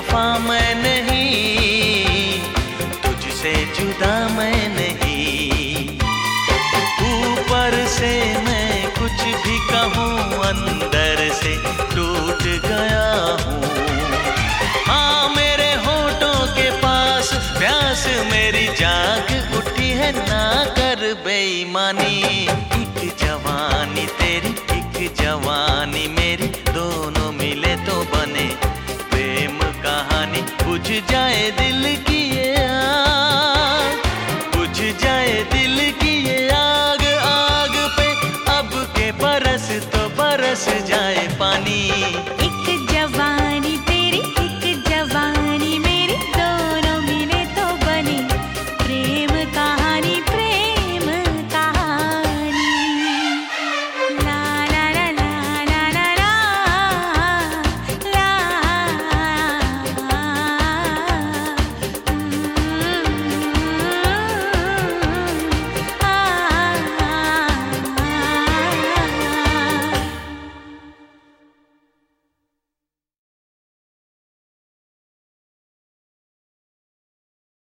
बेवफा मैं नहीं, तुझसे जुदा मैं नहीं। ऊपर से मैं कुछ भी कहूँ, अंदर से टूट गया हूँ। हाँ मेरे होठों के पास प्यास मेरी जाग उठी है, ना कर बेईमानी। एक जवानी तेरी एक जवानी मेरी, दोनों मिले तो बने प्रेम कहानी। बुझ जाए दिल की ये आग, बुझ जाए दिल की ये आग, आग पे अब के बरस तो बरस जाए पानी।